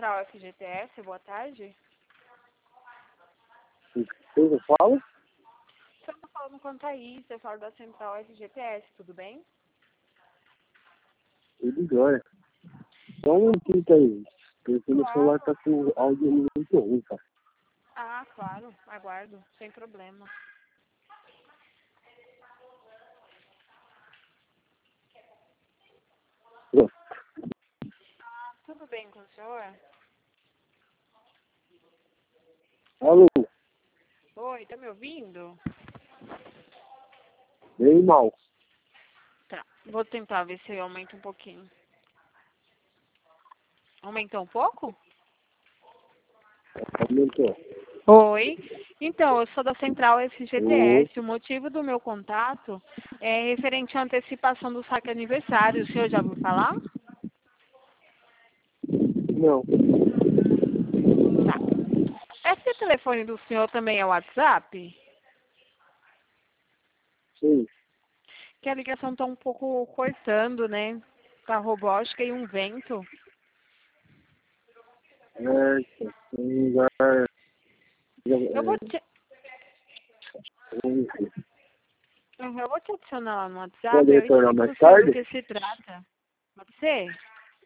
Central FGTS, boa tarde. Eu falo? Estamos falando com a Thaís, eu falo da Central FGTS, tudo bem? Tudo jóia. Só um minutinho aí. Porque meu celular tá com o áudio muito ruim, cara. Ah, claro, aguardo, sem problema. Pronto. Tudo bem com o senhor? Alô? Oi, tá me ouvindo? Bem mal. Tá, vou tentar ver se eu aumento um pouquinho. Aumentou um pouco? Aumentou. Oi, então, eu sou da Central FGTS. O motivo do meu contato é referente à antecipação do saque aniversário. O senhor já ouviu falar? Não. Tá. Esse telefone do senhor também é o WhatsApp? Sim. Que a ligação tá um pouco cortando, né? Tá robótica e um vento. Um lugar... Eu vou te, eu vou te adicionar lá no WhatsApp. Pode Eu retornar explico mais pro senhor do tarde? que se trata. Pode ser?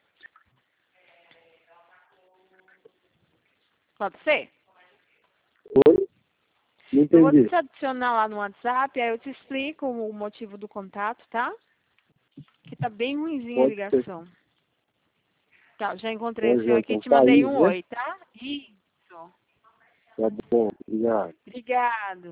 Pode ser? Oi? Não Eu vou entendi. te adicionar lá no WhatsApp, aí eu te explico o motivo do contato, tá? Que tá bem ruimzinha a Pode ser. ligação. Tá, já encontrei o Pode senhor ser. aqui, Então te tá mandei aí, um né? oi, tá? Isso. Tá bom. Obrigado. Obrigado.